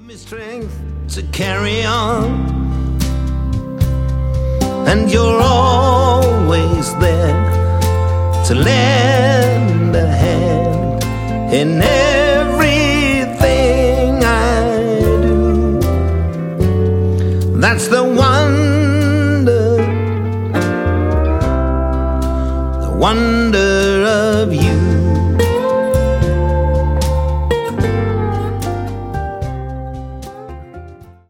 Strength to carry on, and you're always there to lend a hand in everything I do. That's the wonder of you.